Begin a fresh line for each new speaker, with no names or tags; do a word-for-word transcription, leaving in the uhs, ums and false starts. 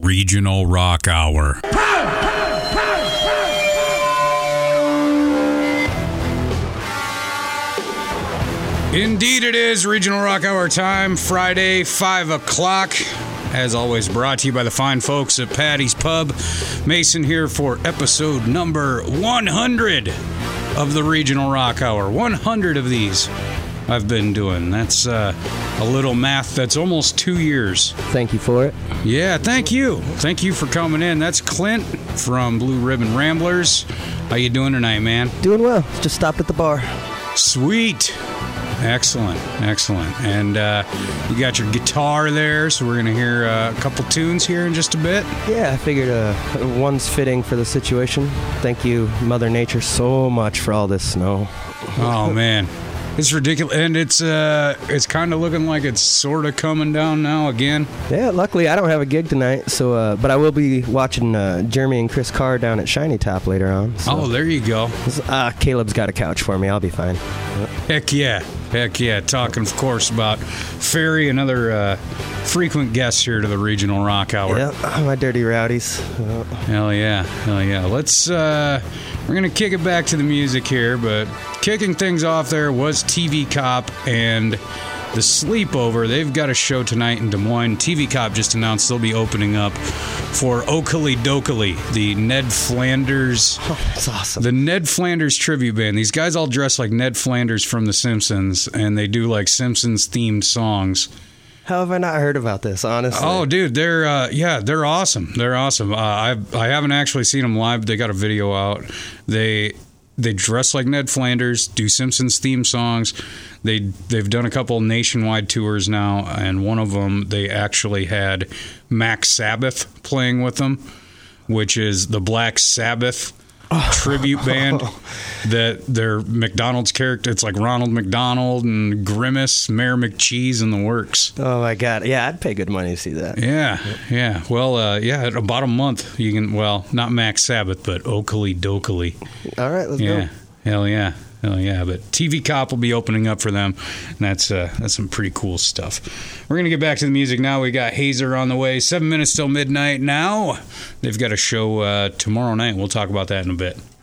Regional Rock Hour. Indeed it is Regional Rock Hour time, Friday, five o'clock. As always, brought to you by the fine folks at Patty's Pub. Mason here for episode number one hundred of the Regional Rock Hour. one hundred of these I've been doing. That's uh, a little math. That's almost two years.
Thank you for it.
Yeah, thank you. Thank you for coming in. That's Clint from Blue Ribbon Ramblers. How you doing tonight, man?
Doing well. Just stopped at the bar.
Sweet. Excellent, excellent. And uh, you got your guitar there, so we're going to hear uh, a couple tunes here in just a bit.
Yeah, I figured uh, one's fitting for the situation. Thank you, Mother Nature, so much for all this snow.
Oh, man. It's ridiculous. And it's uh, it's kind of looking like it's sort of coming down now again.
Yeah, luckily I don't have a gig tonight, so uh, but I will be watching uh, Jeremy and Chris Carr down at Shiny Top later on. So.
Oh, there you go.
Uh, Caleb's got a couch for me. I'll be fine.
Yep. Heck yeah. Heck yeah. Talking, of course, about Ferry, another uh, frequent guest here to the Regional Rock Hour.
Yeah, my dirty rowdies. Yep.
Hell yeah. Hell yeah. Let's, uh, we're going to kick it back to the music here, but kicking things off there was T V Cop and The Sleepover. They've got a show tonight in Des Moines. T V Cop just announced they'll be opening up for Oakley Dokley, the Ned Flanders.
Oh, that's awesome.
The Ned Flanders tribute band. These guys all dress like Ned Flanders from The Simpsons, and they do like Simpsons-themed songs.
How have I not heard about this, honestly?
Oh, dude, they're, uh, yeah, they're awesome. They're awesome. Uh, I've, I haven't actually seen them live. They got a video out. They... They dress like Ned Flanders, do Simpsons theme songs. They, they've done a couple nationwide tours now, and one of them, they actually had Max Sabbath playing with them, which is the Black Sabbath oh. tribute band. That their McDonald's character, it's like Ronald McDonald and Grimace, Mayor McCheese in the works.
Oh, my God. Yeah, I'd pay good money to see that.
Yeah, yeah. Well, uh, yeah, in about a month, you can, well, not Max Sabbath, but Oakley Dokley.
All right, let's
yeah.
go.
Hell yeah. Hell yeah. But T V Cop will be opening up for them, and that's uh, that's some pretty cool stuff. We're going to get back to the music now. We got Hazer on the way. Seven minutes till midnight now. They've got a show uh, tomorrow night. We'll talk about that in a bit.